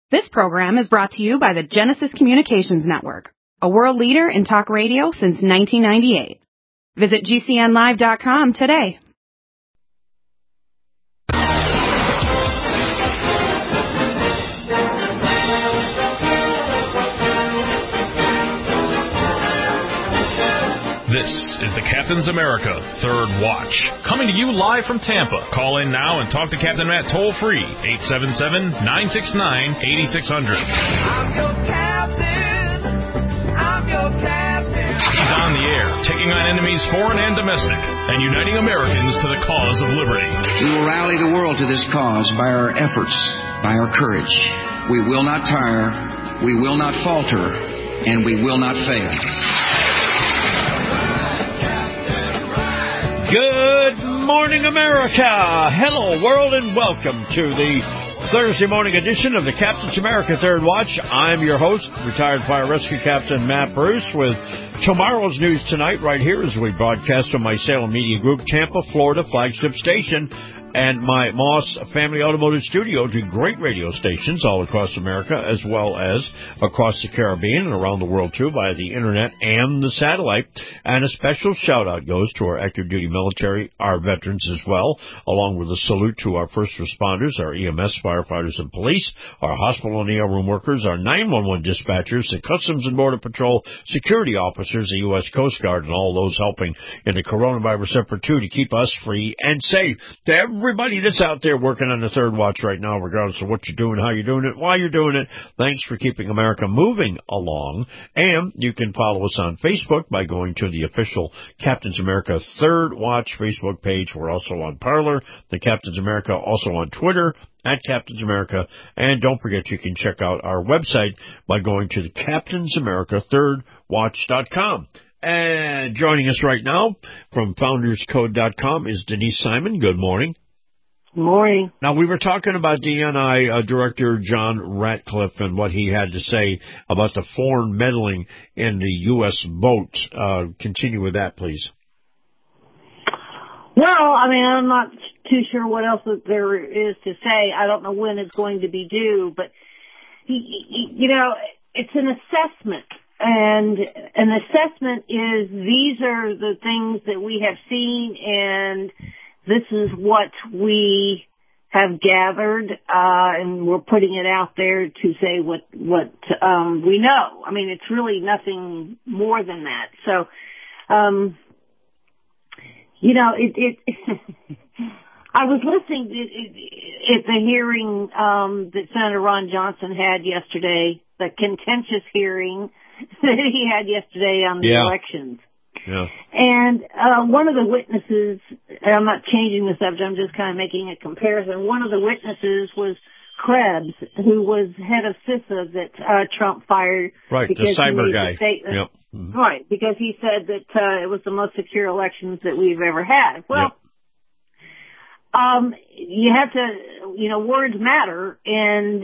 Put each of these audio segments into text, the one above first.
This program is brought to you by the Genesis Communications Network, a world leader in talk radio since 1998. Visit GCNlive.com today. This is the Captain's America Third Watch, coming to you live from Tampa. Call in now and talk to Captain Matt toll-free, 877-969-8600. I'm your captain. I'm your captain. He's on the air, taking on enemies foreign and domestic, and uniting Americans to the cause of liberty. We will rally the world to this cause by our efforts, by our courage. We will not tire, we will not falter, and we will not fail. Good morning, America. Hello, world, and welcome to the Thursday morning edition of the Captain's America Third Watch. I'm your host, retired fire rescue captain Matt Bruce, with tomorrow's news tonight right here as we broadcast from my Salem Media Group, Tampa, Florida flagship station, and my Moss Family Automotive Studio, to great radio stations all across America, as well as across the Caribbean and around the world, too, via the Internet and the satellite. And a special shout-out goes to our active duty military, our veterans as well, along with a salute to our first responders, our EMS, firefighters, and police, our hospital and ER room workers, our 911 dispatchers, the Customs and Border Patrol security officers, the U.S. Coast Guard, and all those helping in the coronavirus effort, too, to keep us free and safe. To everybody that's out there working on the Third Watch right now, regardless of what you're doing, how you're doing it, why you're doing it, thanks for keeping America moving along. And you can follow us on Facebook by going to the official Captain's America Third Watch Facebook page. We're also on Parler, the Captain's America, also on Twitter, at Captain's America. And don't forget, you can check out our website by going to the CaptainsAmericaThirdWatch.com. And joining us right now from FoundersCode.com is Denise Simon. Good morning. Good morning. Now, we were talking about DNI Director John Ratcliffe and what he had to say about the foreign meddling in the U.S. vote. Continue with that, please. Well, I mean, I'm not too sure what else there is to say. I don't know when it's going to be due, but, it's an assessment. And an assessment is, these are the things that we have seen, and this is what we have gathered, and we're putting it out there to say what we know. I mean, it's really nothing more than that. So, I was listening at the hearing that Senator Ron Johnson had yesterday, the contentious hearing that he had yesterday on the elections. Yeah. And one of the witnesses, and I'm not changing the subject, I'm just kind of making a comparison. One of the witnesses was Krebs, who was head of CISA that Trump fired. Right, because the cyber he guy. Yep. Mm-hmm. Right, because he said that it was the most secure elections that we've ever had. Well, you have to, words matter, and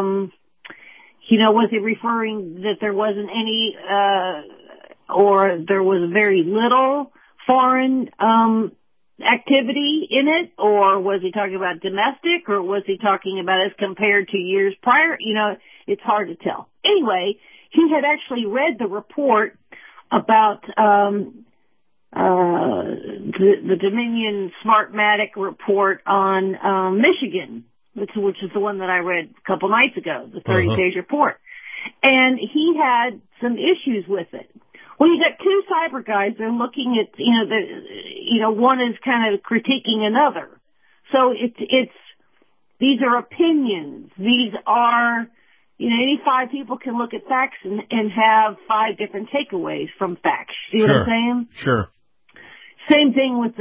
was he referring that there wasn't any, or there was very little foreign activity in it, or was he talking about domestic, or was he talking about as compared to years prior? It's hard to tell. Anyway, he had actually read the report about the Dominion Smartmatic report on Michigan, which is the one that I read a couple nights ago, the 30-page report. And he had some issues with it. Well, you got two cyber guys. They're looking at, one is kind of critiquing another. So these are opinions. These are, any five people can look at facts and have five different takeaways from facts. See what I'm saying? Sure. Same thing with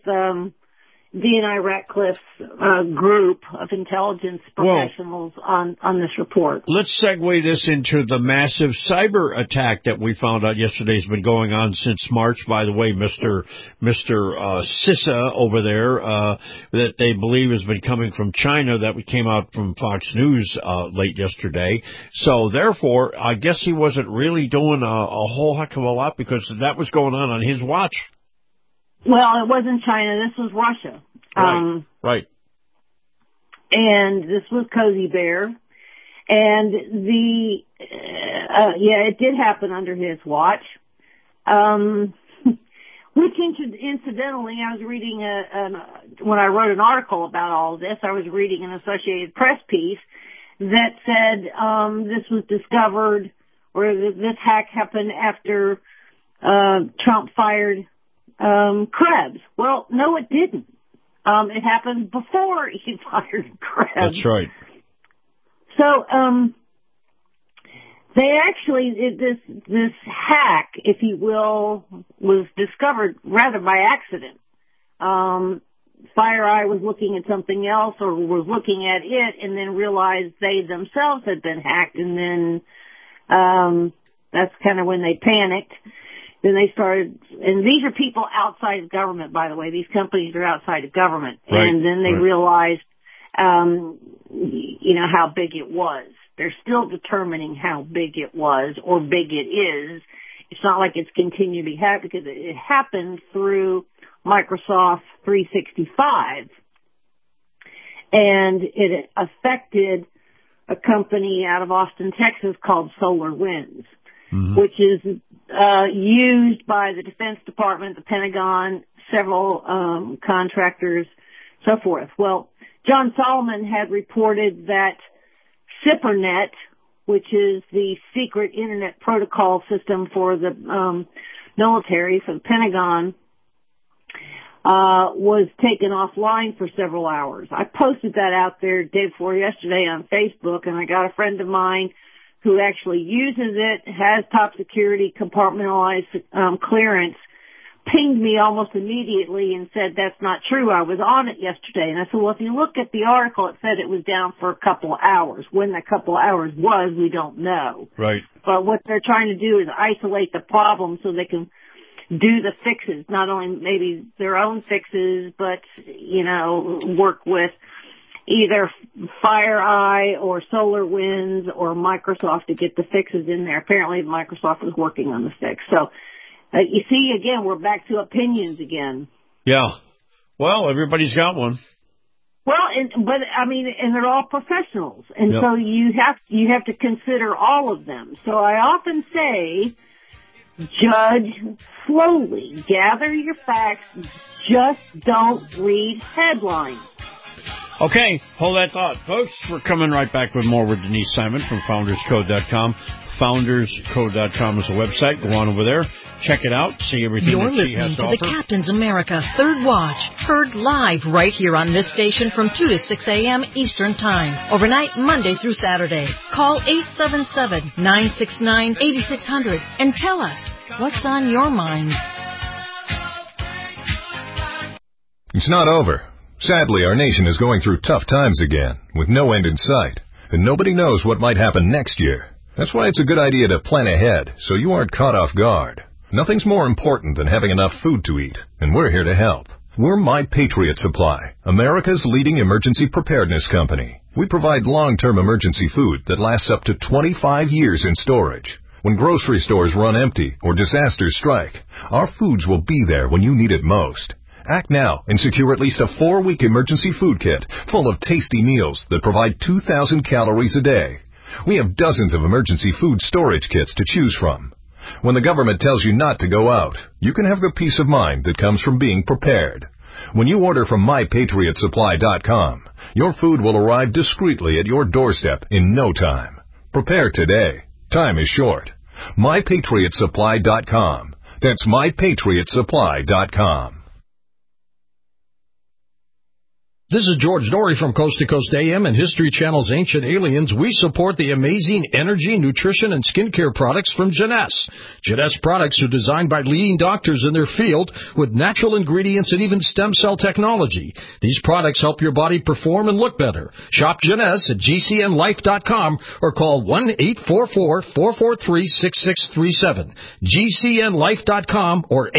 DNI Ratcliffe's group of intelligence professionals on this report. Let's segue this into the massive cyber attack that we found out yesterday has been going on since March. By the way, Mr. CISA over there, that they believe has been coming from China, that came out from Fox News late yesterday. So therefore, I guess he wasn't really doing a whole heck of a lot, because that was going on his watch. Well, it wasn't China. This was Russia. Right. And this was Cozy Bear. And it did happen under his watch. Which incidentally, I was reading when I wrote an article about all of this, I was reading an Associated Press piece that said this was discovered, or this hack happened after Trump fired Krebs. Well, no, it didn't. It happened before he fired Krebs. That's right. So, they actually, this hack, if you will, was discovered rather by accident. FireEye was looking at something else or was looking at it and then realized they themselves had been hacked, and then that's kind of when they panicked. Then they started, and these are people outside of government, by the way. These companies are outside of government. Right. And then they realized, how big it was. They're still determining how big it was or big it is. It's not like it's continued to be hacked because it happened through Microsoft 365. And it affected a company out of Austin, Texas called SolarWinds, which is used by the Defense Department, the Pentagon, several contractors, so forth. Well, John Solomon had reported that SIPRNet, which is the secret internet protocol system for the military, for the Pentagon, was taken offline for several hours. I posted that out there day before yesterday on Facebook, and I got a friend of mine who actually uses it, has top security compartmentalized clearance, pinged me almost immediately and said, that's not true. I was on it yesterday. And I said, well, if you look at the article, it said it was down for a couple of hours. When that couple of hours was, we don't know. Right. But what they're trying to do is isolate the problem so they can do the fixes, not only maybe their own fixes, but, work with either FireEye or SolarWinds or Microsoft to get the fixes in there. Apparently Microsoft was working on the fix. So, you see, again, we're back to opinions again. Yeah. Well, everybody's got one. Well, and they're all professionals, and so you have to consider all of them. So I often say, judge slowly, gather your facts, just don't read headlines. Okay, hold that thought, folks. We're coming right back with more with Denise Simon from FoundersCode.com. FoundersCode.com is the website. Go on over there. Check it out. See everything You're that she has listening to to offer. the Captain's America Third Watch, heard live right here on this station from 2 to 6 a.m. Eastern Time, overnight Monday through Saturday. Call 877-969-8600 and tell us what's on your mind. It's not over. Sadly, our nation is going through tough times again, with no end in sight, and nobody knows what might happen next year. That's why it's a good idea to plan ahead so you aren't caught off guard. Nothing's more important than having enough food to eat, and we're here to help. We're My Patriot Supply, America's leading emergency preparedness company. We provide long-term emergency food that lasts up to 25 years in storage. When grocery stores run empty or disasters strike, our foods will be there when you need it most. Act now and secure at least a 4-week emergency food kit full of tasty meals that provide 2,000 calories a day. We have dozens of emergency food storage kits to choose from. When the government tells you not to go out, you can have the peace of mind that comes from being prepared. When you order from MyPatriotSupply.com, your food will arrive discreetly at your doorstep in no time. Prepare today. Time is short. MyPatriotSupply.com. That's MyPatriotSupply.com. This is George Dory from Coast to Coast AM and History Channel's Ancient Aliens. We support the amazing energy, nutrition, and skincare products from Jeunesse. Jeunesse products are designed by leading doctors in their field with natural ingredients and even stem cell technology. These products help your body perform and look better. Shop Jeunesse at GCNlife.com or call 1-844-443-6637. GCNlife.com or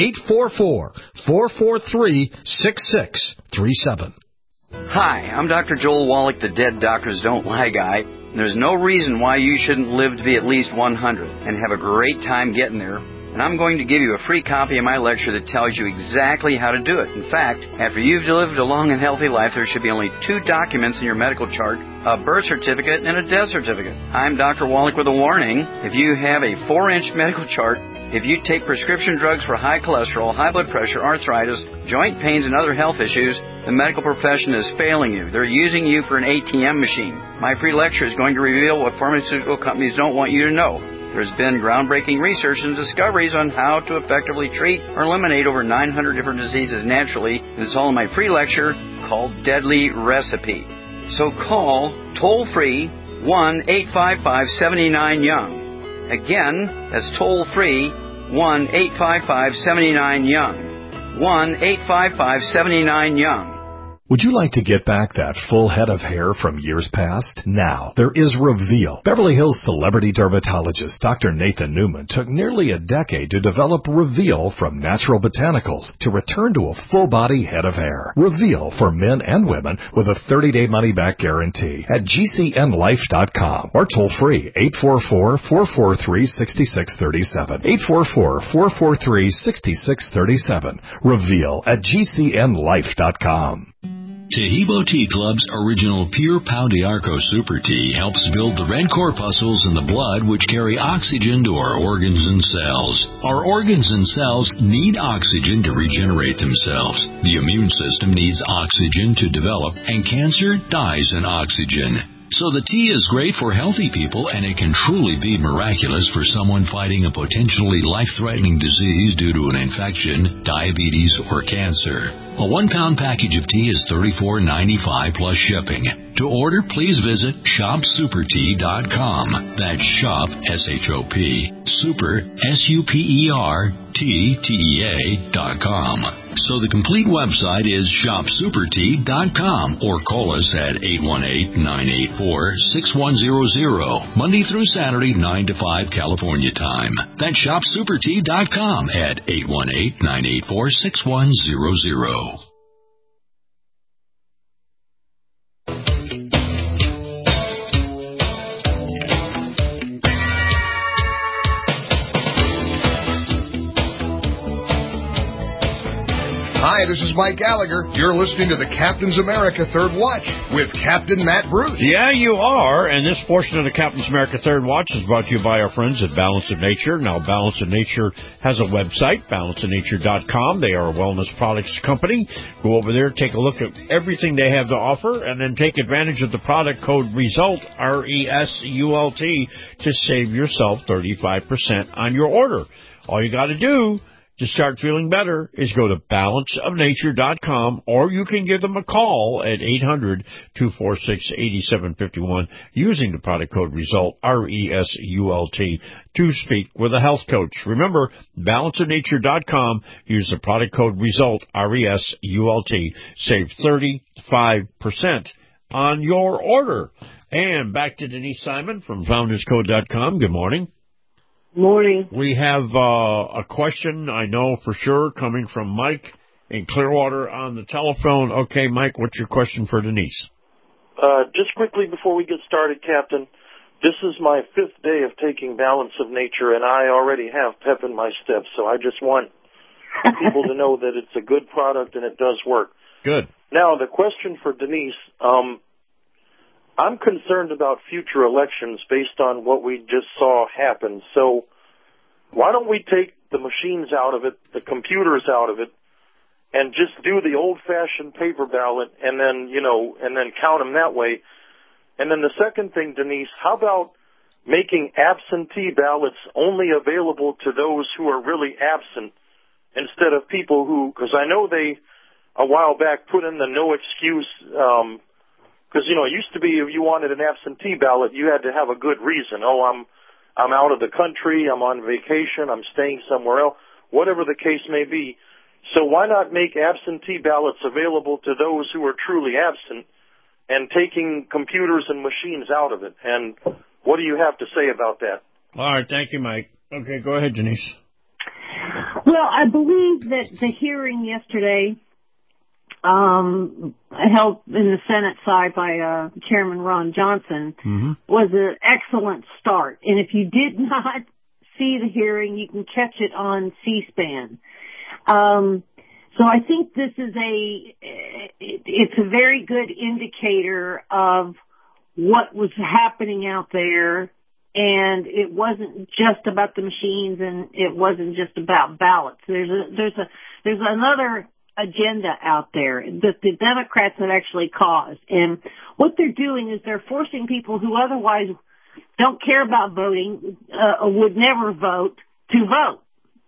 844-443-6637. Hi, I'm Dr. Joel Wallach, the Dead Doctors Don't Lie guy. There's no reason why you shouldn't live to be at least 100 and have a great time getting there. and I'm going to give you a free copy of my lecture that tells you exactly how to do it. In fact, after you've lived a long and healthy life, there should be only 2 documents in your medical chart, a birth certificate and a death certificate. I'm Dr. Wallach with a warning. If you have a 4-inch medical chart, if you take prescription drugs for high cholesterol, high blood pressure, arthritis, joint pains, and other health issues, the medical profession is failing you. They're using you for an ATM machine. My free lecture is going to reveal what pharmaceutical companies don't want you to know. There's been groundbreaking research and discoveries on how to effectively treat or eliminate over 900 different diseases naturally, and it's all in my free lecture called Deadly Recipe. So call toll-free 1-855-79-YOUNG. Again, that's toll-free 1-855-79-YOUNG. 1-855-79-YOUNG. Would you like to get back that full head of hair from years past? Now, there is Reveal. Beverly Hills celebrity dermatologist Dr. Nathan Newman took nearly a decade to develop Reveal from natural botanicals to return to a full-body head of hair. Reveal for men and women with a 30-day money-back guarantee at GCNlife.com or toll-free 844-443-6637. 844-443-6637. Reveal at GCNlife.com. Tahibo Tea Club's original Pure Pau d'Arco Super Tea helps build the red corpuscles in the blood which carry oxygen to our organs and cells. Our organs and cells need oxygen to regenerate themselves. The immune system needs oxygen to develop, and cancer dies in oxygen. So the tea is great for healthy people, and it can truly be miraculous for someone fighting a potentially life-threatening disease due to an infection, diabetes, or cancer. A 1-pound package of tea is $34.95 plus shipping. To order, please visit shopsupertea.com. That's shop, S-H-O-P, super, S-U-P-E-R-T-T-E-A.com. So the complete website is shopsupertea.com or call us at 818-984-6100, Monday through Saturday, 9 to 5 California time. That's shopsupertea.com at 818-984-6100. Hi, this is Mike Gallagher. You're listening to the Captain's America Third Watch with Captain Matt Bruce. Yeah, you are. And this portion of the Captain's America Third Watch is brought to you by our friends at Balance of Nature. Now, Balance of Nature has a website, balanceofnature.com. They are a wellness products company. Go over there, take a look at everything they have to offer, and then take advantage of the product code RESULT, R-E-S-U-L-T, to save yourself 35% on your order. All you got to do to start feeling better is go to balanceofnature.com, or you can give them a call at 800-246-8751 using the product code RESULT, R-E-S-U-L-T, to speak with a health coach. Remember, balanceofnature.com, use the product code RESULT, R-E-S-U-L-T, save 35% on your order. And back to Denise Simon from founderscode.com. Good morning. Morning. We have a question, I know for sure, coming from Mike in Clearwater on the telephone. Okay, Mike, what's your question for Denise? Just quickly before we get started, Captain, this is my 5th day of taking Balance of Nature, and I already have pep in my step, so I just want people to know that it's a good product and it does work. Good. Now, the question for Denise, I'm concerned about future elections based on what we just saw happen. So why don't we take the machines out of it, the computers out of it, and just do the old-fashioned paper ballot and then, and then count them that way? And then the second thing, Denise, how about making absentee ballots only available to those who are really absent instead of people who, because I know they, a while back, put in the no excuse, because, it used to be if you wanted an absentee ballot, you had to have a good reason. Oh, I'm out of the country, I'm on vacation, I'm staying somewhere else, whatever the case may be. So why not make absentee ballots available to those who are truly absent and taking computers and machines out of it? And what do you have to say about that? All right, thank you, Mike. Okay, go ahead, Denise. Well, I believe that the hearing yesterday held in the Senate side by Chairman Ron Johnson was an excellent start. And if you did not see the hearing, you can catch it on C-SPAN. So I think this is it's a very good indicator of what was happening out there, and it wasn't just about the machines, and it wasn't just about ballots. There's another agenda out there that the Democrats have actually caused, and what they're doing is they're forcing people who otherwise don't care about voting, would never vote, to vote.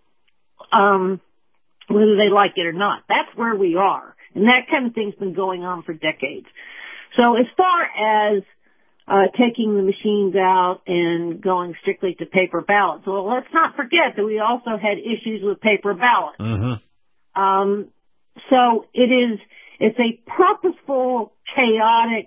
Whether they like it or not. That's where we are. And that kind of thing's been going on for decades. So as far as taking the machines out and going strictly to paper ballots, well, let's not forget that we also had issues with paper ballots. Mm-hmm. So it's a purposeful, chaotic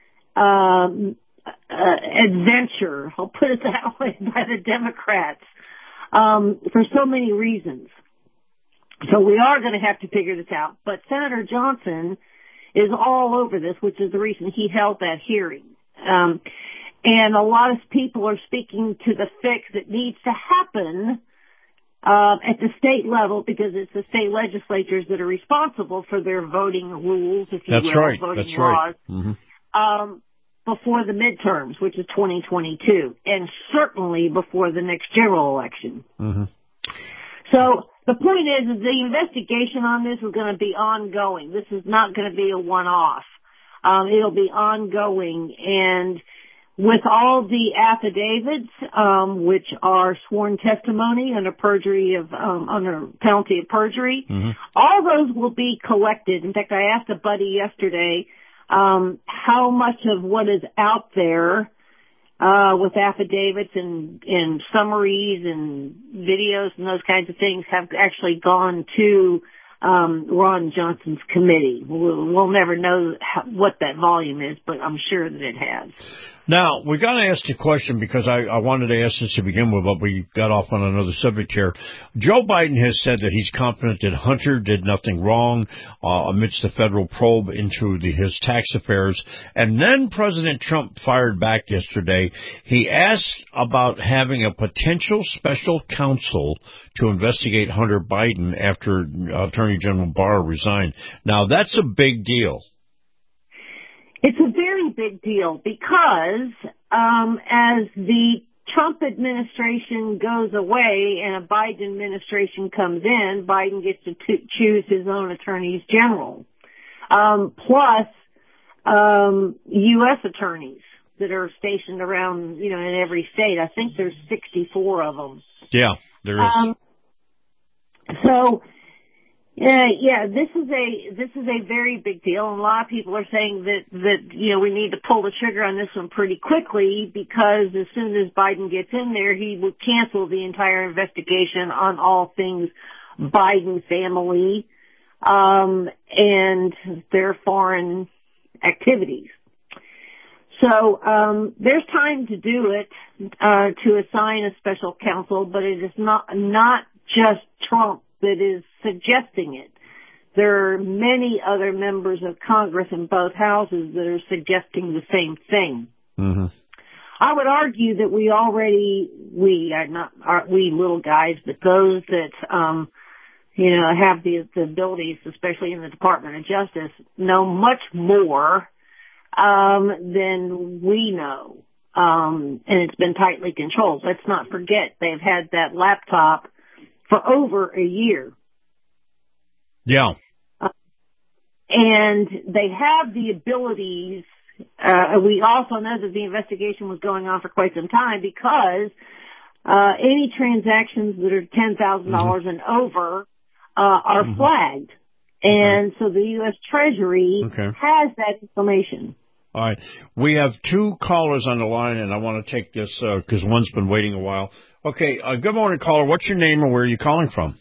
adventure, I'll put it that way, by the Democrats for so many reasons. So we are going to have to figure this out. But Senator Johnson is all over this, which is the reason he held that hearing. And a lot of people are speaking to the fix that needs to happen at the state level, because it's the state legislatures that are responsible for their voting rules, if you will, voting laws, Mm-hmm. Before the midterms, which is 2022, and certainly before the next general election. Mm-hmm. So the point is the investigation on this is going to be ongoing. This is not going to be a one-off. It'll be ongoing, and with all the affidavits, which are sworn testimony under perjury under penalty of perjury, mm-hmm. all those will be collected. In fact, I asked a buddy yesterday, how much of what is out there, with affidavits and summaries and videos and those kinds of things have actually gone to Ron Johnson's committee. We'll never know what that volume is, but I'm sure that it has. Now, we got to ask the question, because I wanted to ask this to begin with, but we got off on another subject here. Joe Biden has said that he's confident that Hunter did nothing wrong amidst the federal probe into his tax affairs. And then President Trump fired back yesterday. He asked about having a potential special counsel to investigate Hunter Biden after Attorney General Barr resigned. Now, that's a big deal. It's a very big deal because as the Trump administration goes away and a Biden administration comes in, Biden gets to choose his own attorneys general, plus U.S. attorneys that are stationed around, in every state. I think there's 64 of them. Yeah, there is. So. Yeah, this is a very big deal, and a lot of people are saying that we need to pull the trigger on this one pretty quickly, because as soon as Biden gets in there, he will cancel the entire investigation on all things Biden family and their foreign activities. So there's time to do it, to assign a special counsel, but it is not just Trump that is suggesting it. There are many other members of Congress in both houses that are suggesting the same thing. Mm-hmm. I would argue that we little guys, but those that, have the abilities, especially in the Department of Justice, know much more, than we know. And it's been tightly controlled. Let's not forget, they've had that laptop for over a year. Yeah. And they have the abilities. We also know that the investigation was going on for quite some time, because any transactions that are $10,000 mm-hmm. and over are mm-hmm. flagged. And so the U.S. Treasury has that information. All right. We have two callers on the line, and I want to take this because one's been waiting a while. Okay. Good morning, caller. What's your name and where are you calling from?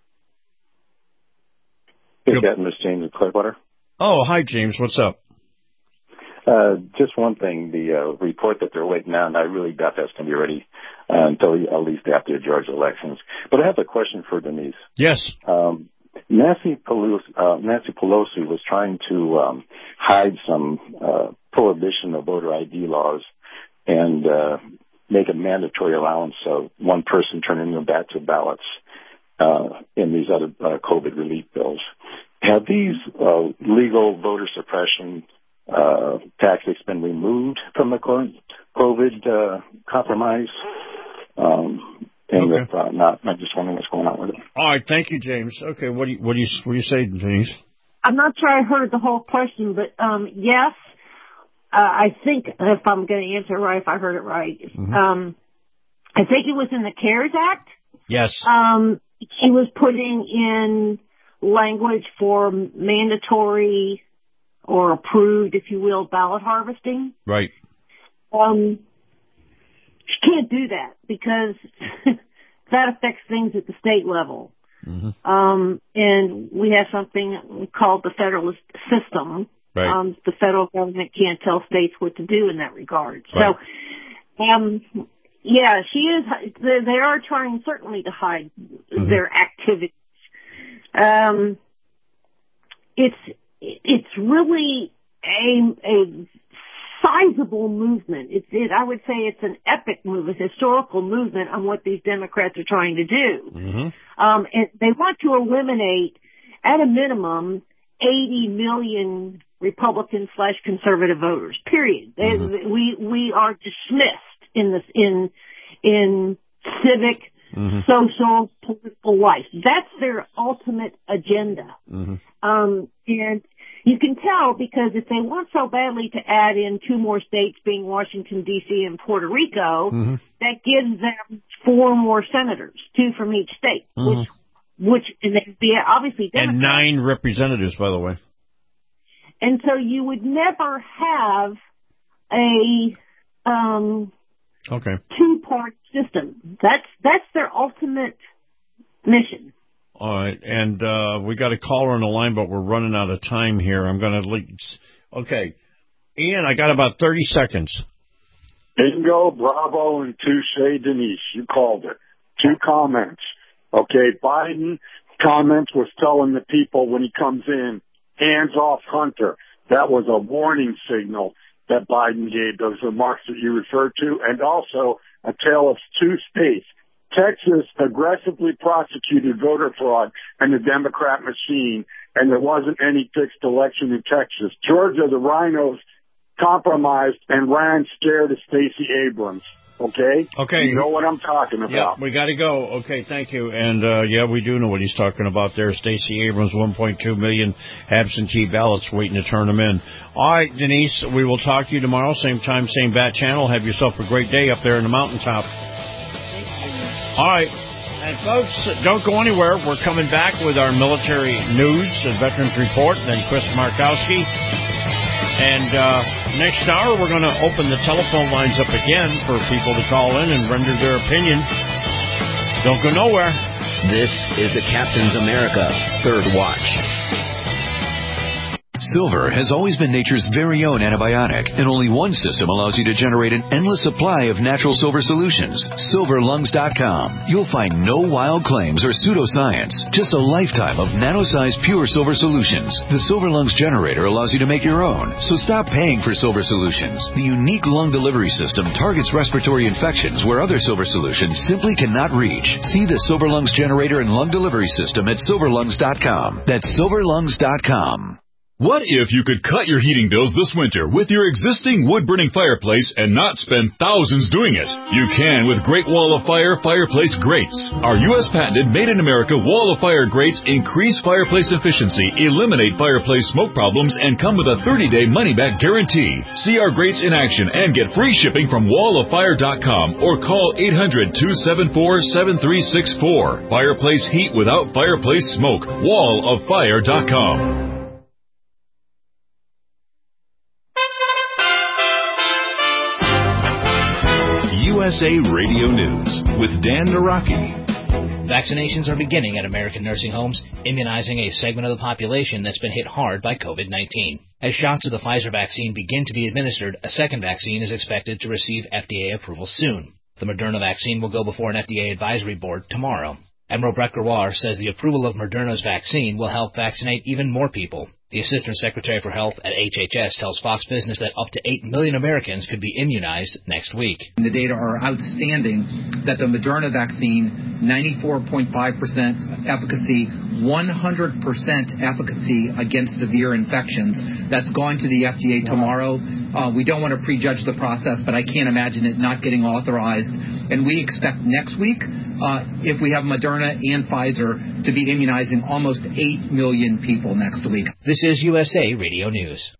Hey, Captain, Miss James of Clearwater. Oh, hi, James. What's up? Just one thing. The report that they're waiting on, I really doubt that's going to be ready until at least after the Georgia elections. But I have a question for Denise. Yes. Nancy Pelosi was trying to hide some prohibition of voter ID laws, and make a mandatory allowance of one person turning in batch of ballots in these other COVID relief bills. Have these legal voter suppression tactics been removed from the COVID compromise? And if not, I'm just wondering what's going on with it. All right, thank you, James. Okay, what do you say, Denise? I'm not sure I heard the whole question, but yes, I think if I'm going to answer right, if I heard it right, I think it was in the CARES Act. Yes. He was putting in language for mandatory or approved, if you will, ballot harvesting. Right. You can't do that because that affects things at the state level. And we have something called the federalist system. Right. The federal government can't tell states what to do in that regard. Right. So, yeah, she is. They are trying certainly to hide their activities. It's really a sizable movement. I would say it's an epic movement, historical movement on what these Democrats are trying to do. And they want to eliminate, at a minimum, 80 million Republican/conservative voters. Period. We are dismissed in civic, social, political life. That's their ultimate agenda. And you can tell because if they want so badly to add in 2 more states, being Washington, D.C. and Puerto Rico, that gives them 4 more senators, 2 from each state, which and they'd be obviously Democrats. And 9 representatives, by the way. And so you would never have a 2-part system. That's their ultimate mission. All right, and we got a caller on the line, but we're running out of time here. I'm going to okay, Ian, I got about 30 seconds. Bingo, bravo, and touche, Denise. You called it. 2 comments. Okay, Biden comments was telling the people when he comes in, hands off Hunter. That was a warning signal that Biden gave, those remarks that you referred to, and also a tale of 2 states. Texas aggressively prosecuted voter fraud and the Democrat machine, and there wasn't any fixed election in Texas. Georgia, the rhinos compromised and ran scared of Stacey Abrams. Okay? Okay. You know what I'm talking about. Yeah, we got to go. Okay, thank you. And, we do know what he's talking about there. Stacey Abrams, 1.2 million absentee ballots waiting to turn them in. All right, Denise, we will talk to you tomorrow. Same time, same bat channel. Have yourself a great day up there in the mountaintop. All right. And, folks, don't go anywhere. We're coming back with our military news and Veterans Report, and then Chris Markowski. And next hour, we're going to open the telephone lines up again for people to call in and render their opinion. Don't go nowhere. This is the Captain's America Third Watch. Silver has always been nature's very own antibiotic, and only one system allows you to generate an endless supply of natural silver solutions. SilverLungs.com. You'll find no wild claims or pseudoscience, just a lifetime of nano-sized pure silver solutions. The Silver Lungs generator allows you to make your own, so stop paying for silver solutions. The unique lung delivery system targets respiratory infections where other silver solutions simply cannot reach. See the Silver Lungs generator and lung delivery system at SilverLungs.com. That's SilverLungs.com. What if you could cut your heating bills this winter with your existing wood-burning fireplace and not spend thousands doing it? You can with Great Wall of Fire fireplace grates. Our U.S. patented made-in-America Wall of Fire grates increase fireplace efficiency, eliminate fireplace smoke problems, and come with a 30-day money-back guarantee. See our grates in action and get free shipping from walloffire.com or call 800-274-7364. Fireplace heat without fireplace smoke. walloffire.com. USA Radio News with Dan Naraki. Vaccinations are beginning at American nursing homes, immunizing a segment of the population that's been hit hard by COVID-19. As shots of the Pfizer vaccine begin to be administered, a second vaccine is expected to receive FDA approval soon. The Moderna vaccine will go before an FDA advisory board tomorrow. Admiral Brett Giroir says the approval of Moderna's vaccine will help vaccinate even more people. The Assistant Secretary for Health at HHS tells Fox Business that up to 8 million Americans could be immunized next week. The data are outstanding that the Moderna vaccine, 94.5% efficacy, 100% efficacy against severe infections. That's going to the FDA tomorrow. We don't want to prejudge the process, but I can't imagine it not getting authorized. And we expect next week, if we have Moderna and Pfizer, to be immunizing almost 8 million people next week. This is USA Radio News.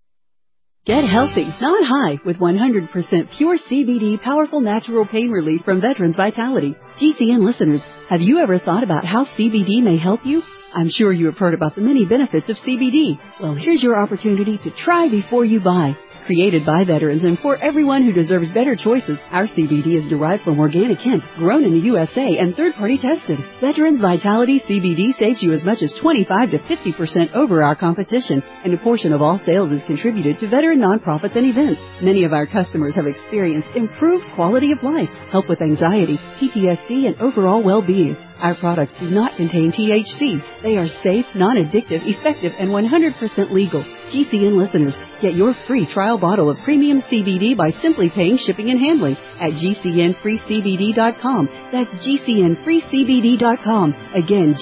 Get healthy, not high, with 100% pure CBD powerful natural pain relief from Veterans Vitality. GCN listeners, have you ever thought about how CBD may help you? I'm sure you have heard about the many benefits of CBD. Well, here's your opportunity to try before you buy. Created by veterans and for everyone who deserves better choices, our CBD is derived from organic hemp, grown in the USA and third-party tested. Veterans Vitality CBD saves you as much as 25 to 50% over our competition, and a portion of all sales is contributed to veteran nonprofits and events. Many of our customers have experienced improved quality of life, help with anxiety, PTSD, and overall well-being. Our products do not contain THC. They are safe, non-addictive, effective, and 100% legal. GCN listeners, get your free trial bottle of premium CBD by simply paying shipping and handling at GCNFreeCBD.com. That's GCNFreeCBD.com. Again,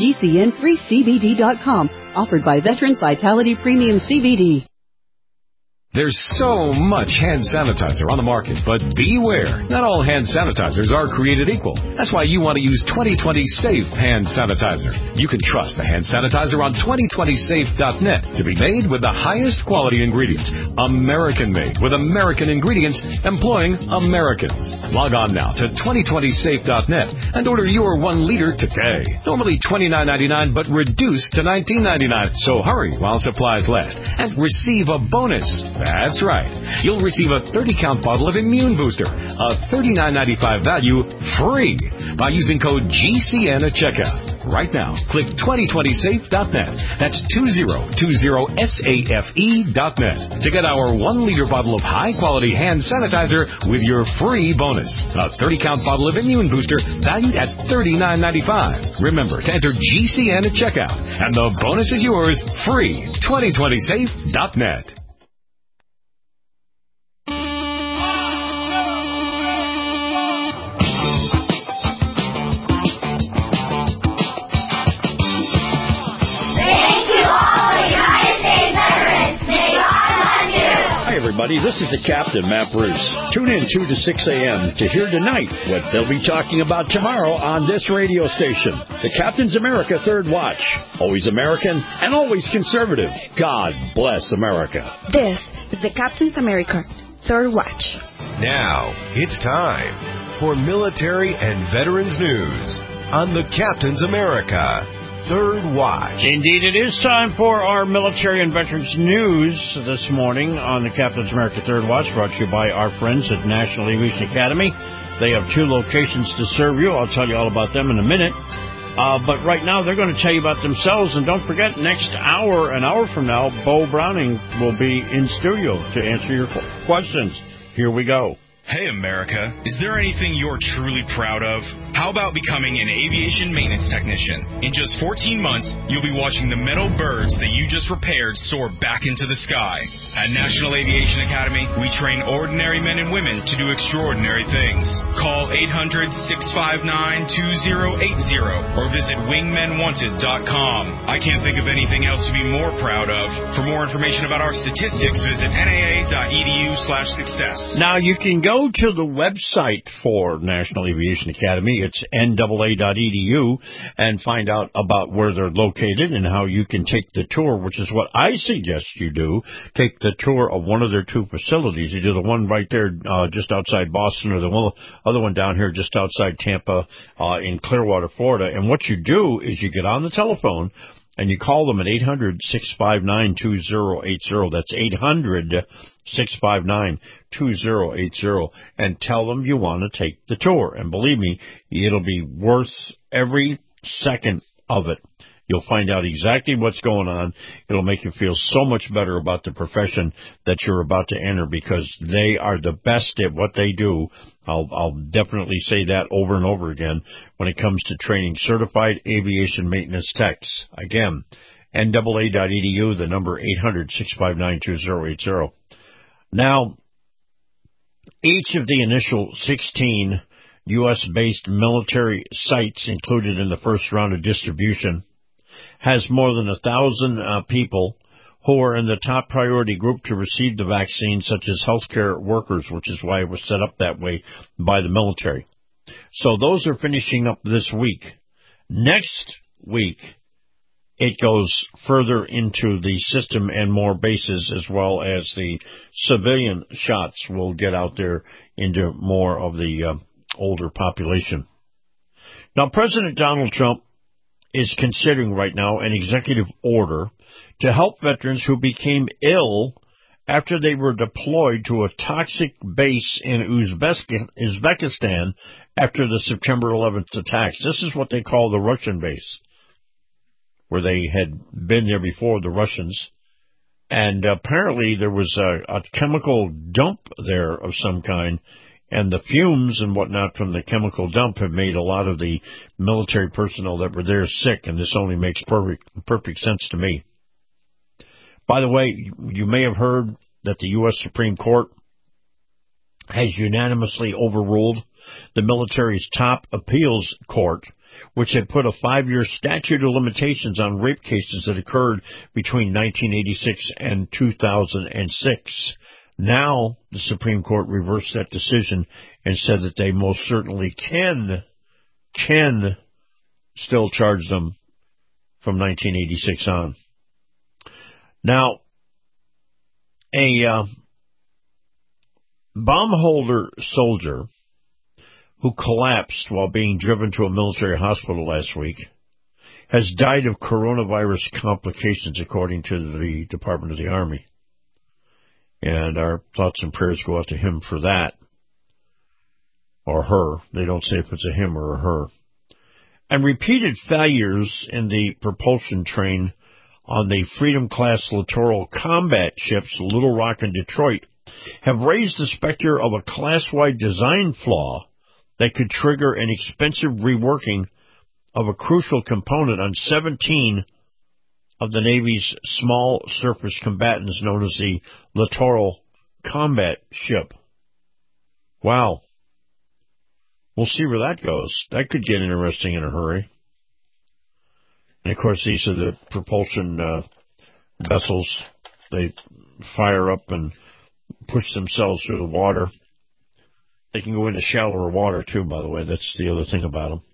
GCNFreeCBD.com. Offered by Veterans Vitality Premium CBD. There's so much hand sanitizer on the market, but beware. Not all hand sanitizers are created equal. That's why you want to use 2020 Safe Hand Sanitizer. You can trust the hand sanitizer on 2020safe.net to be made with the highest quality ingredients. American-made with American ingredients employing Americans. Log on now to 2020safe.net and order your 1 liter today. Normally $29.99, but reduced to $19.99. So hurry while supplies last and receive a bonus. That's right. You'll receive a 30-count bottle of Immune Booster, a $39.95 value, free by using code GCN at checkout. Right now, click 2020safe.net. That's 2020safe.net to get our 1 liter bottle of high-quality hand sanitizer with your free bonus. A 30-count bottle of Immune Booster valued at $39.95. Remember to enter GCN at checkout, and the bonus is yours free. 2020safe.net. Everybody, this is the Captain, Matt Bruce. Tune in 2 to 6 a.m. to hear tonight what they'll be talking about tomorrow on this radio station. The Captain's America Third Watch. Always American and always conservative. God bless America. This is the Captain's America Third Watch. Now, it's time for military and veterans news on the Captain's America Third Watch. Indeed, it is time for our military and veterans news this morning on the Captain's America Third Watch, brought to you by our friends at National Aviation Academy. They have 2 locations to serve you. I'll tell you all about them in a minute. But right now, they're going to tell you about themselves. And don't forget, next hour, an hour from now, Bo Browning will be in studio to answer your questions. Here we go. Hey, America. Is there anything you're truly proud of? How about becoming an aviation maintenance technician? In just 14 months, you'll be watching the metal birds that you just repaired soar back into the sky. At National Aviation Academy, we train ordinary men and women to do extraordinary things. Call 800-659-2080 or visit wingmenwanted.com. I can't think of anything else to be more proud of. For more information about our statistics, visit naa.edu/success. Now, you can go to the website for National Aviation Academy. It's NAA.edu, and find out about where they're located and how you can take the tour, which is what I suggest you do. Take the tour of one of their 2 facilities. You do the one right there just outside Boston, or the other one down here just outside Tampa in Clearwater, Florida. And what you do is you get on the telephone and you call them at 800-659-2080. That's 800-659-2080, and tell them you want to take the tour. And believe me, it'll be worth every second of it. You'll find out exactly what's going on. It'll make you feel so much better about the profession that you're about to enter, because they are the best at what they do. I'll definitely say that over and over again when it comes to training certified aviation maintenance techs. Again, NAA.edu, the number 800-659-2080. Now, each of the initial 16 U.S.-based military sites included in the first round of distribution has more than 1,000 people who are in the top priority group to receive the vaccine, such as healthcare workers, which is why it was set up that way by the military. So those are finishing up this week. Next week, it goes further into the system and more bases, as well as the civilian shots will get out there into more of the older population. Now, President Donald Trump is considering right now an executive order to help veterans who became ill after they were deployed to a toxic base in Uzbekistan after the September 11th attacks. This is what they call the Russian base, where they had been there before, the Russians. And apparently there was a chemical dump there of some kind, and the fumes and whatnot from the chemical dump have made a lot of the military personnel that were there sick, and this only makes perfect sense to me. By the way, you may have heard that the U.S. Supreme Court has unanimously overruled the military's top appeals court, which had put a 5-year statute of limitations on rape cases that occurred between 1986 and 2006. Now, the Supreme Court reversed that decision and said that they most certainly can still charge them from 1986 on. Now, a bomb holder soldier who collapsed while being driven to a military hospital last week has died of coronavirus complications, according to the Department of the Army. And our thoughts and prayers go out to him for that. Or her. They don't say if it's a him or a her. And repeated failures in the propulsion train on the Freedom-class littoral combat ships Little Rock and Detroit have raised the specter of a class-wide design flaw that could trigger an expensive reworking of a crucial component on 17 of the Navy's small surface combatants known as the Littoral Combat Ship. Wow. We'll see where that goes. That could get interesting in a hurry. And, of course, these are the propulsion vessels. They fire up and push themselves through the water. They can go into shallower water, too, by the way. That's the other thing about them.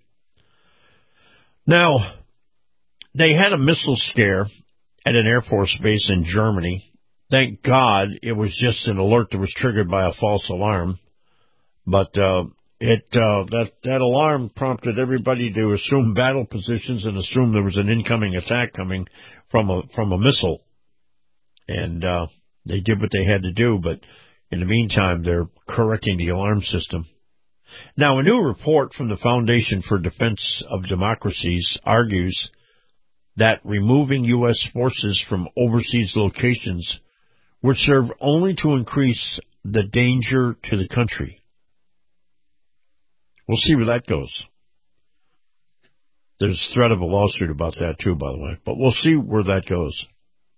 Now, they had a missile scare at an Air Force base in Germany. Thank God it was just an alert that was triggered by a false alarm. But that alarm prompted everybody to assume battle positions and assume there was an incoming attack coming from a missile. And they did what they had to do, but in the meantime, they're correcting the alarm system. Now, a new report from the Foundation for Defense of Democracies argues that removing U.S. forces from overseas locations would serve only to increase the danger to the country. We'll see where that goes. There's threat of a lawsuit about that, too, by the way. But we'll see where that goes.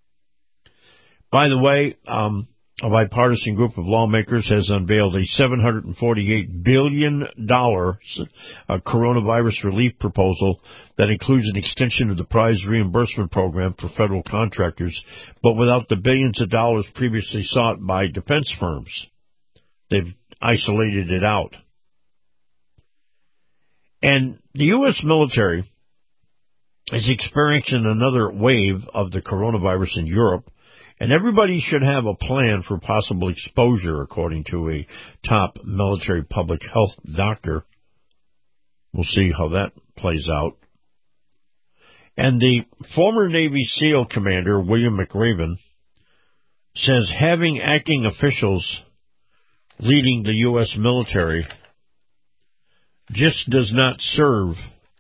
By the way, a bipartisan group of lawmakers has unveiled a $748 billion coronavirus relief proposal that includes an extension of the prize reimbursement program for federal contractors, but without the billions of dollars previously sought by defense firms. They've isolated it out. And the U.S. military is experiencing another wave of the coronavirus in Europe, and everybody should have a plan for possible exposure, according to a top military public health doctor. We'll see how that plays out. And the former Navy SEAL commander, William McRaven, says having acting officials leading the U.S. military just does not serve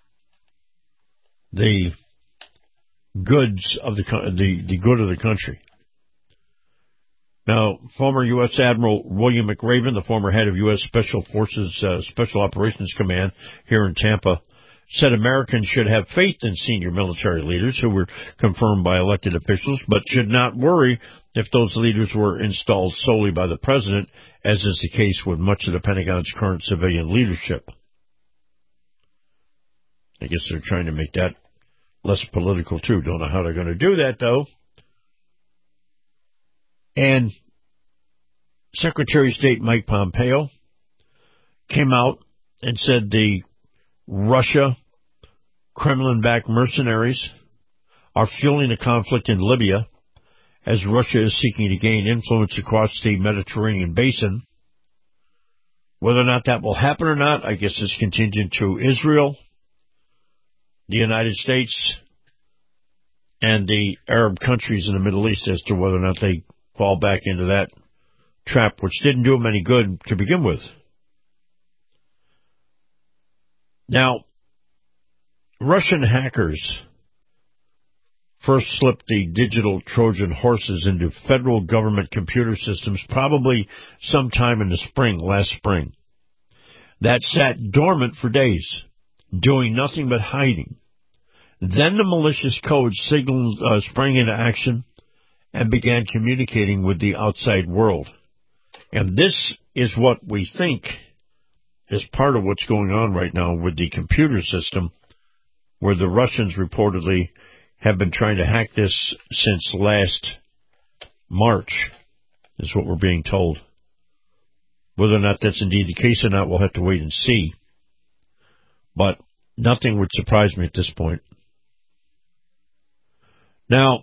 the goods of the good of the country. Now, former U.S. Admiral William McRaven, the former head of U.S. Special Forces Special Operations Command here in Tampa, said Americans should have faith in senior military leaders who were confirmed by elected officials, but should not worry if those leaders were installed solely by the president, as is the case with much of the Pentagon's current civilian leadership. I guess they're trying to make that less political, too. Don't know how they're going to do that, though. And Secretary of State Mike Pompeo came out and said the Russia, Kremlin-backed mercenaries are fueling the conflict in Libya as Russia is seeking to gain influence across the Mediterranean basin. Whether or not that will happen or not, I guess is contingent to Israel, the United States, and the Arab countries in the Middle East as to whether or not they fall back into that trap, which didn't do them any good to begin with. Now, Russian hackers first slipped the digital Trojan horses into federal government computer systems probably sometime in the spring, last spring. That sat dormant for days, doing nothing but hiding. Then the malicious code sprang into action and began communicating with the outside world. And this is what we think is part of what's going on right now with the computer system, where the Russians reportedly have been trying to hack this since last March, is what we're being told. Whether or not that's indeed the case or not, we'll have to wait and see. But nothing would surprise me at this point. Now,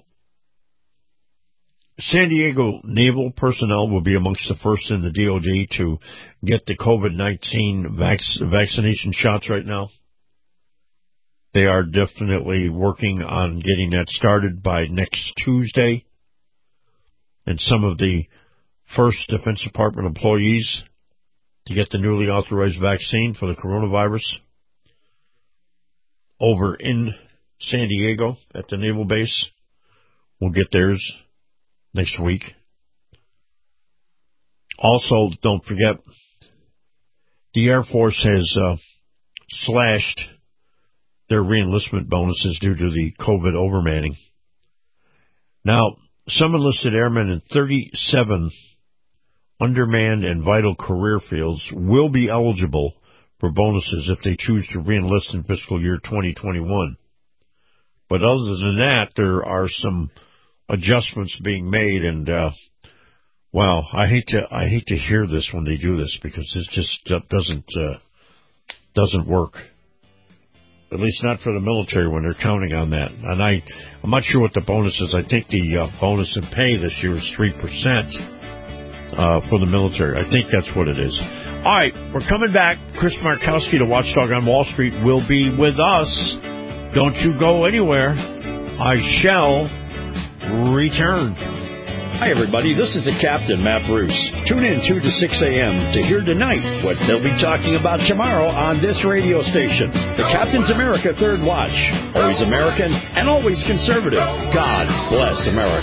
San Diego naval personnel will be amongst the first in the DOD to get the COVID-19 vaccination shots right now. They are definitely working on getting that started by next Tuesday. And some of the first Defense Department employees to get the newly authorized vaccine for the coronavirus over in San Diego at the naval base will get theirs next week. Also, don't forget, the Air Force has slashed their reenlistment bonuses due to the COVID overmanning. Now, some enlisted airmen in 37 undermanned and vital career fields will be eligible for bonuses if they choose to reenlist in fiscal year 2021. But other than that, there are some adjustments being made, and wow, I hate to hear this when they do this, because it just doesn't work. At least not for the military when they're counting on that. And I'm not sure what the bonus is. I think the bonus in pay this year is 3% for the military. I think that's what it is. All right, we're coming back. Chris Markowski, the Watchdog on Wall Street, will be with us. Don't you go anywhere. I shall return. Hi, everybody. This is the Captain, Matt Bruce. Tune in 2 to 6 a.m. to hear tonight what they'll be talking about tomorrow on this radio station. The Captain's America Third Watch. Always American and always conservative. God bless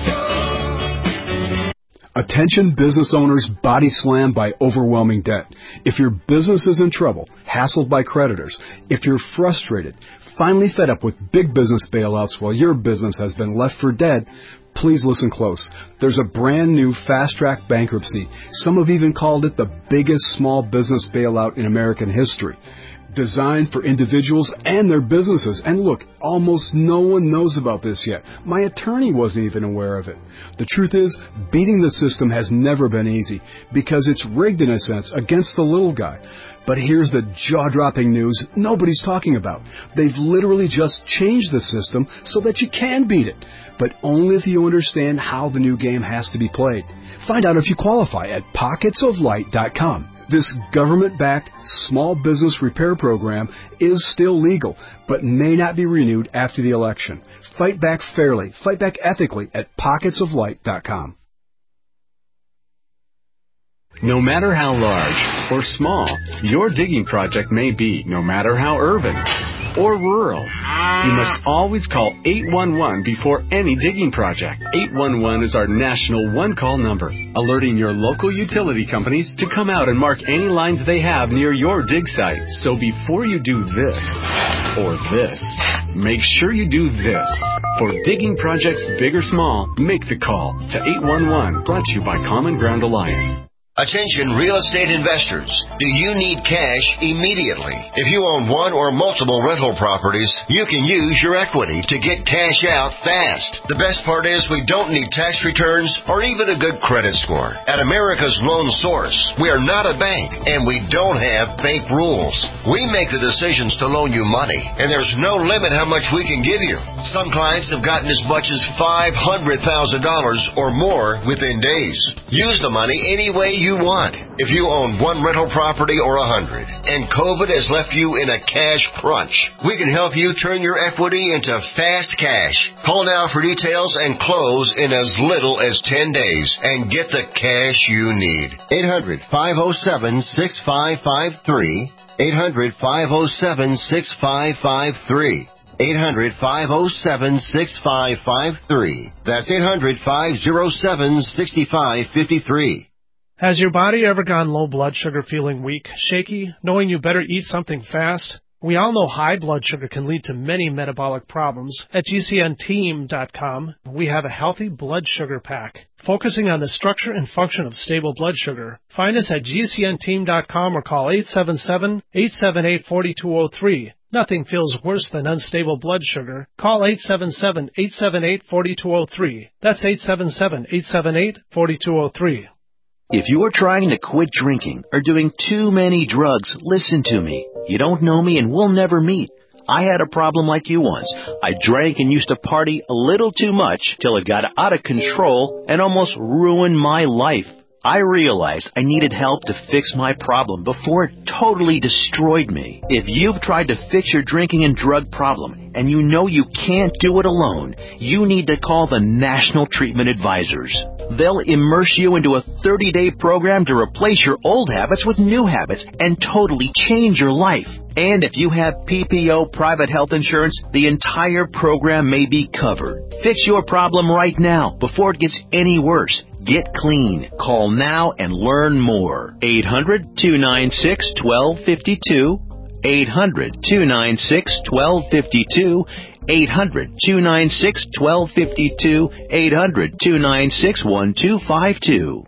America. Attention business owners body slammed by overwhelming debt. If your business is in trouble, hassled by creditors, if you're frustrated, finally fed up with big business bailouts while your business has been left for dead, please listen close. There's a brand new fast-track bankruptcy. Some have even called it the biggest small business bailout in American history. Designed for individuals and their businesses. And look, almost no one knows about this yet. My attorney wasn't even aware of it. The truth is, beating the system has never been easy because it's rigged in a sense against the little guy. But here's the jaw-dropping news nobody's talking about. They've literally just changed the system so that you can beat it, but only if you understand how the new game has to be played. Find out if you qualify at pocketsoflight.com. This government-backed small business repair program is still legal, but may not be renewed after the election. Fight back fairly, fight back ethically at pocketsoflight.com. No matter how large or small your digging project may be, no matter how urban or rural You must always call 811 before any digging project. 811 is our national one-call number, alerting your local utility companies to come out and mark any lines they have near your dig site. So before you do this or this, make sure you do this. For digging projects big or small, make the call to 811. Brought to you by Common Ground Alliance. Attention real estate investors. Do you need cash immediately? If you own one or multiple rental properties, you can use your equity to get cash out fast. The best part is we don't need tax returns or even a good credit score. At America's Loan Source, we are not a bank and we don't have bank rules. We make the decisions to loan you money, and there's no limit how much we can give you. Some clients have gotten as much as $500,000 or more within days. Use the money any way you want. If you own one rental property or 100, and COVID has left you in a cash crunch, we can help you turn your equity into fast cash. Call now for details and close in as little as 10 days and get the cash you need. 800-507-6553. 800-507-6553. 800-507-6553. That's 800-507-6553. Has your body ever gone low blood sugar, feeling weak, shaky, knowing you better eat something fast? We all know high blood sugar can lead to many metabolic problems. At GCNteam.com, we have a healthy blood sugar pack, focusing on the structure and function of stable blood sugar. Find us at GCNteam.com or call 877-878-4203. Nothing feels worse than unstable blood sugar. Call 877-878-4203. That's 877-878-4203. If you are trying to quit drinking or doing too many drugs, listen to me. You don't know me and we'll never meet. I had a problem like you once. I drank and used to party a little too much till it got out of control and almost ruined my life. I realized I needed help to fix my problem before it totally destroyed me. If you've tried to fix your drinking and drug problem and you know you can't do it alone, you need to call the National Treatment Advisors. They'll immerse you into a 30-day program to replace your old habits with new habits and totally change your life. And if you have PPO private health insurance, the entire program may be covered. Fix your problem right now before it gets any worse. Get clean. Call now and learn more. 800-296-1252. 800-296-1252. 800-296-1252. 800-296-1252.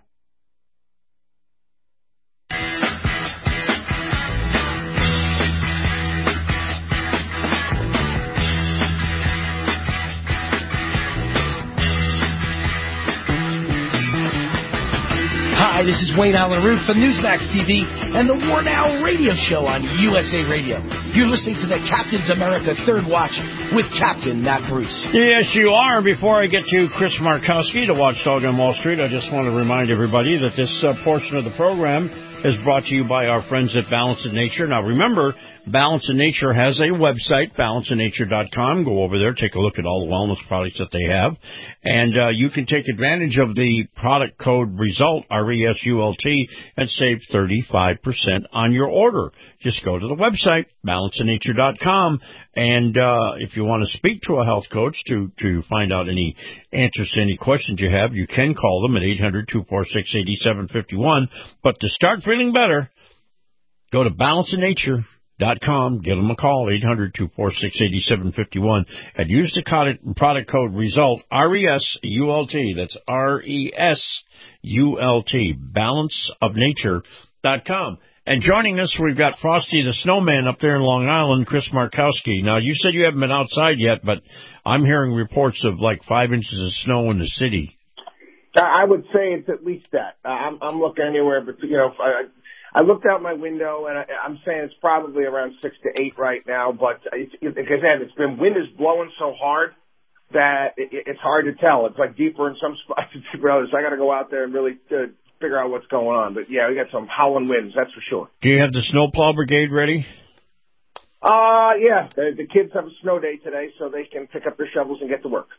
Hi, this is Wayne Allen Root from Newsmax TV and the War Now radio show on USA Radio. You're listening to the Captain's America Third Watch with Captain Matt Bruce. Yes, you are. Before I get to Chris Markowski, the Watchdog on Wall Street, I just want to remind everybody that this portion of the program is brought to you by our friends at Balance in Nature. Now, remember, Balance in Nature has a website, balanceinnature.com. Go over there, take a look at all the wellness products that they have. And you can take advantage of the product code RESULT, R-E-S-U-L-T, and save 35% on your order. Just go to the website, balanceinnature.com. And if you want to speak to a health coach to find out any answers to any questions you have, you can call them at 800-246-8751. But to start feeling better, go to balanceinnature.com, give them a call, 800-246-8751, and use the product code RESULT, R-E-S-U-L-T, that's R-E-S-U-L-T, balanceofnature.com. And joining us, we've got Frosty the Snowman up there in Long Island, Chris Markowski. Now, you said you haven't been outside yet, but I'm hearing reports of like 5 inches of snow in the city. I would say it's at least that. I'm looking anywhere, but, you know, I looked out my window, and I'm saying it's probably around 6 to 8 right now. But like I said, wind is blowing so hard that it's hard to tell. It's like deeper in some spots than deeper in others. So I got to go out there and really figure out what's going on. But yeah, we got some howling winds, that's for sure. Do you have the snowplow brigade ready? Yeah. The kids have a snow day today, so they can pick up their shovels and get to work.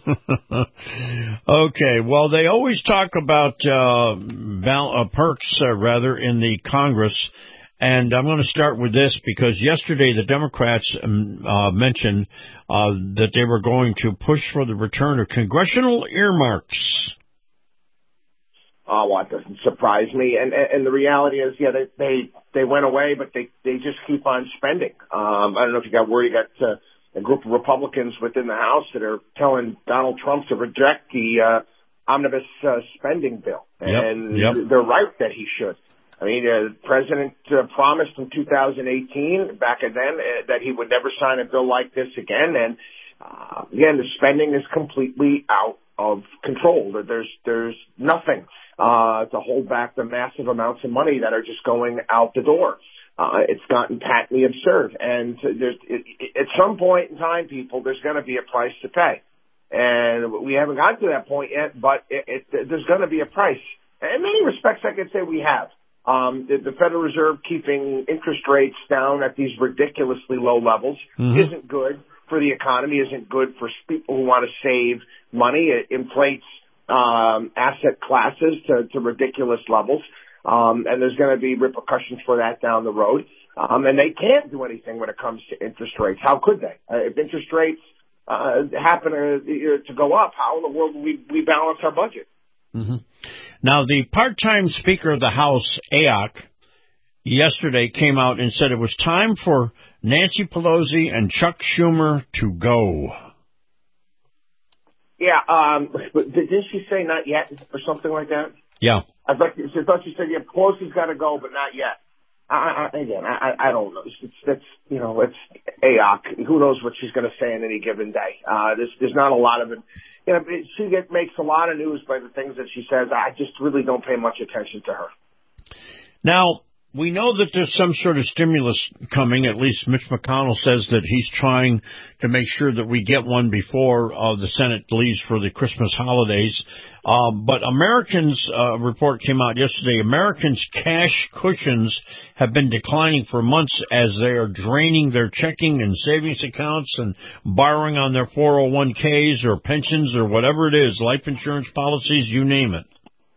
Okay, well, they always talk about perks, in the Congress, And I'm going to start with this because yesterday the Democrats mentioned that they were going to push for the return of congressional earmarks. Oh, well, it doesn't surprise me. And the reality is, yeah, they went away, but they just keep on spending. I don't know if you got word, you got a group of Republicans within the House that are telling Donald Trump to reject the omnibus spending bill. And they're right that he should. I mean, the president promised in 2018, back then, that he would never sign a bill like this again. And again, the spending is completely out of control. There's nothing to hold back the massive amounts of money that are just going out the door. It's gotten patently absurd. And at some point in time, people, there's going to be a price to pay. And we haven't gotten to that point yet, but there's going to be a price. In many respects, I could say we have. The Federal Reserve keeping interest rates down at these ridiculously low levels isn't good for the economy, isn't good for people who want to save money. It inflates asset classes to ridiculous levels, and there's going to be repercussions for that down the road. And they can't do anything when it comes to interest rates. How could they? If interest rates happen to go up, how in the world will we balance our budget? Mm-hmm. Now, the part-time Speaker of the House, Ayoc, yesterday came out and said it was time for Nancy Pelosi and Chuck Schumer to go. Yeah, but didn't she say not yet or something like that? Yeah. I thought she said, yeah, Pelosi's got to go, but not yet. I don't know. It's Ayoc. Who knows what she's going to say on any given day? There's not a lot of it. You know, she makes a lot of news by the things that she says. I just really don't pay much attention to her. Now, we know that there's some sort of stimulus coming. At least Mitch McConnell says that he's trying to make sure that we get one before the Senate leaves for the Christmas holidays. But Americans, report came out yesterday, Americans' cash cushions have been declining for months as they are draining their checking and savings accounts and borrowing on their 401ks or pensions or whatever it is, life insurance policies, you name it.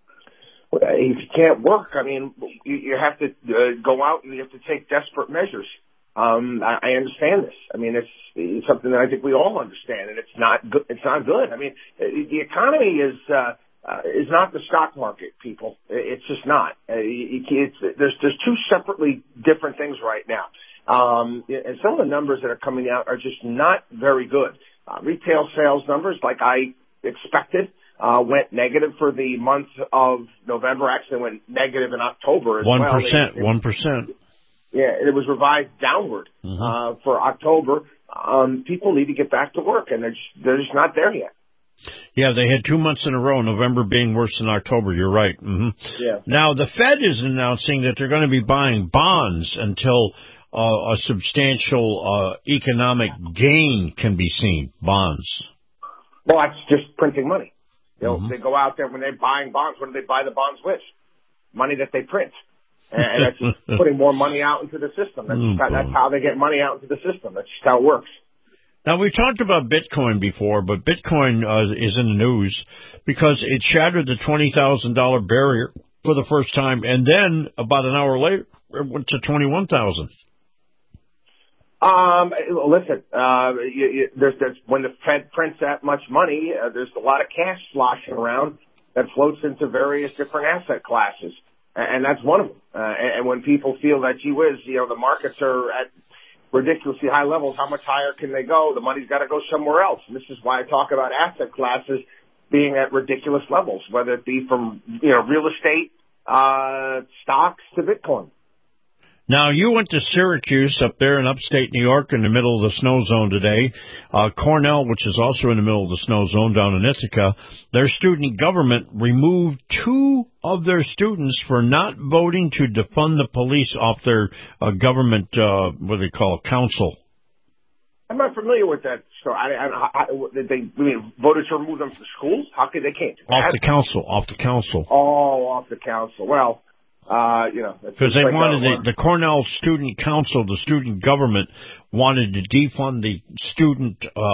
If you can't work, I mean, you have to go out and you have to take desperate measures. I understand this. I mean, it's something that I think we all understand, and it's not good. It's not good. I mean, the economy is not the stock market, people. It's just not. There's two separately different things right now. And some of the numbers that are coming out are just not very good. Retail sales numbers, like I expected, went negative for the month of November. Actually went negative in October as 1%, well. 1%. Yeah, it was revised downward for October. People need to get back to work, and they're just not there yet. Yeah, they had 2 months in a row, November being worse than October. You're right. Mm-hmm. Yeah. Now, the Fed is announcing that they're going to be buying bonds until a substantial economic gain can be seen. Bonds. Well, that's just printing money. You know, they go out there when they're buying bonds. What do they buy the bonds with? Money that they print. And that's just putting more money out into the system. That's how they get money out into the system. That's just how it works. Now, we've talked about Bitcoin before, but Bitcoin is in the news because it shattered the $20,000 barrier for the first time, and then about an hour later, it went to $21,000. Listen, there's when the Fed prints that much money, there's a lot of cash sloshing around that floats into various different asset classes, and that's one of them. And when people feel that, gee whiz, the markets are at ridiculously high levels, how much higher can they go? The money's got to go somewhere else. And this is why I talk about asset classes being at ridiculous levels, whether it be from real estate, stocks to Bitcoin. Now, you went to Syracuse up there in upstate New York in the middle of the snow zone today. Cornell, which is also in the middle of the snow zone down in Ithaca, their student government removed 2 of their students for not voting to defund the police off their government, what do they call it, council. I'm not familiar with that story. Did they voted to remove them from schools? How could they can't? Off the council. Oh, off the council. Well, because they wanted the Cornell Student Council, the student government, wanted to defund the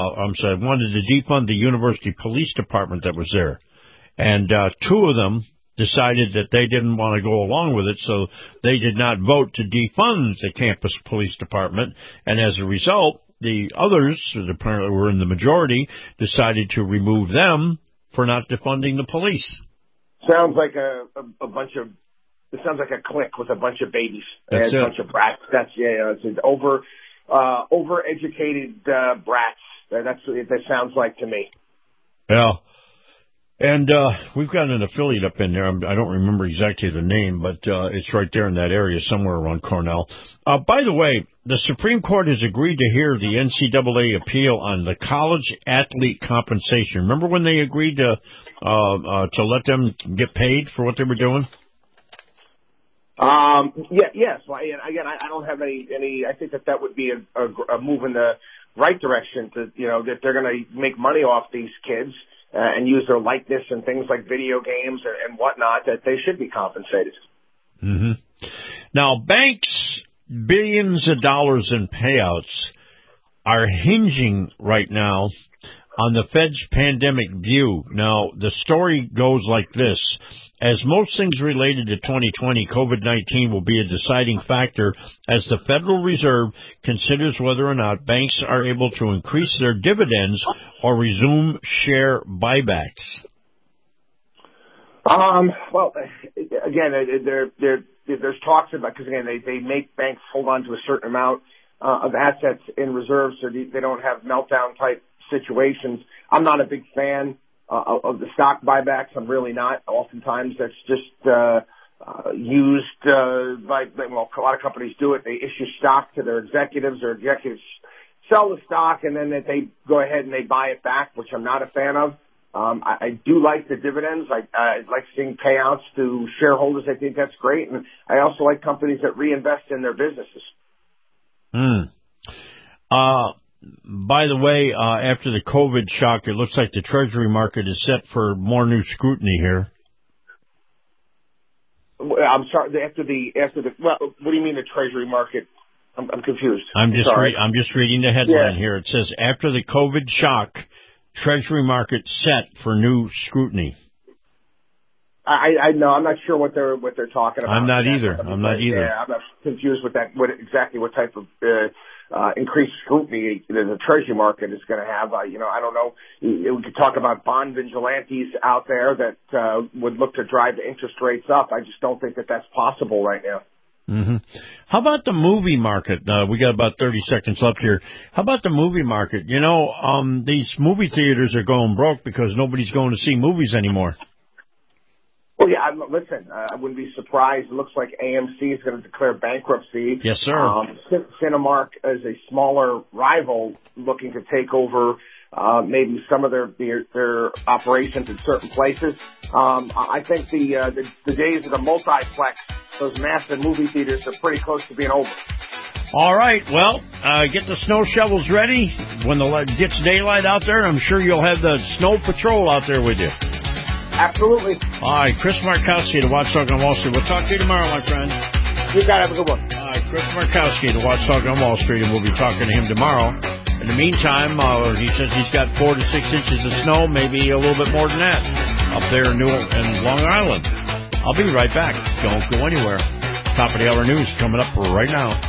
wanted to defund the university police department that was there, and 2 of them decided that they didn't want to go along with it, so they did not vote to defund the campus police department. And as a result, the others, that apparently were in the majority, decided to remove them for not defunding the police. Sounds like a bunch of. It sounds like a clique with a bunch of babies and a bunch of brats. That's it's overeducated brats. That's what that sounds like to me. Yeah. And we've got an affiliate up in there. I don't remember exactly the name, but it's right there in that area, somewhere around Cornell. By the way, the Supreme Court has agreed to hear the NCAA appeal on the college athlete compensation. Remember when they agreed to let them get paid for what they were doing? Yes. Well, again, I don't have any. I think that would be a move in the right direction. That they're going to make money off these kids. And use their likeness and things like video games and whatnot, that they should be compensated. Mm-hmm. Now, banks' billions of dollars in payouts are hinging right now on the Fed's pandemic view. Now, the story goes like this. As most things related to 2020, COVID-19 will be a deciding factor as the Federal Reserve considers whether or not banks are able to increase their dividends or resume share buybacks. Well, again, there's talks about, because again, they make banks hold on to a certain amount of assets in reserve so they don't have meltdown type situations. I'm not a big fan of the stock buybacks. I'm really not. Oftentimes that's just used by, well, a lot of companies do it. They issue stock to their executives. Their executives sell the stock, and then they go ahead and they buy it back, which I'm not a fan of. I do like the dividends. I like seeing payouts to shareholders. I think that's great. And I also like companies that reinvest in their businesses. By the way, after the COVID shock, it looks like the Treasury market is set for more new scrutiny here. I'm sorry. After the well, what do you mean the Treasury market? I'm confused. I'm just reading the headline here. It says after the COVID shock, Treasury market set for new scrutiny. I know. I'm not sure what they're talking about. I'm not either. Yeah, I'm not confused with that. What type of increased scrutiny the Treasury market is going to have. I don't know. We could talk about bond vigilantes out there that would look to drive the interest rates up. I just don't think that that's possible right now. Mm-hmm. How about the movie market? We got about 30 seconds left here. How about the movie market? These movie theaters are going broke because nobody's going to see movies anymore. Well, yeah, listen, I wouldn't be surprised. It looks like AMC is going to declare bankruptcy. Yes, sir. Cinemark is a smaller rival looking to take over maybe some of their operations in certain places. I think the days of the multiplex, those massive movie theaters, are pretty close to being over. All right, well, get the snow shovels ready. When it gets daylight out there, I'm sure you'll have the snow patrol out there with you. Absolutely. All right, Chris Markowski, the Watchdog on Wall Street. We'll talk to you tomorrow, my friend. You got to have a good one. All right, Chris Markowski, the Watchdog on Wall Street, and we'll be talking to him tomorrow. In the meantime, he says he's got 4 to 6 inches of snow, maybe a little bit more than that, up there in Long Island. I'll be right back. Don't go anywhere. Top of the hour news coming up right now.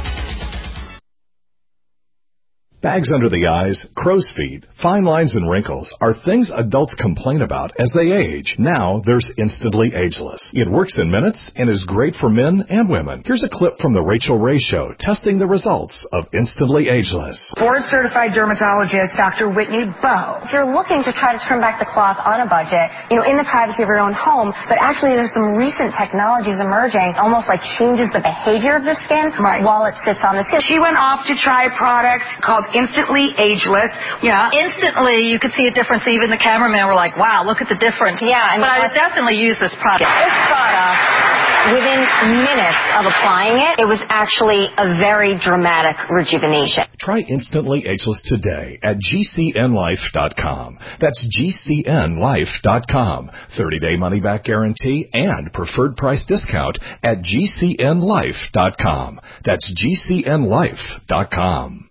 Bags under the eyes, crow's feet, fine lines, and wrinkles are things adults complain about as they age. Now there's Instantly Ageless. It works in minutes and is great for men and women. Here's a clip from The Rachel Ray Show testing the results of Instantly Ageless. Board-certified dermatologist Dr. Whitney Bowe. If you're looking to try to trim back the cloth on a budget, in the privacy of your own home, but actually there's some recent technologies emerging, almost like changes the behavior of the skin while it sits on the skin. She went off to try a product called Instantly Ageless. Yeah, instantly you could see a difference. Even the cameraman were like, wow, look at the difference. Yeah, but I would definitely use this product. This product, within minutes of applying it, it was actually a very dramatic rejuvenation. Try Instantly Ageless today at GCNlife.com. That's GCNlife.com. 30-day money-back guarantee and preferred price discount at GCNlife.com. That's GCNlife.com.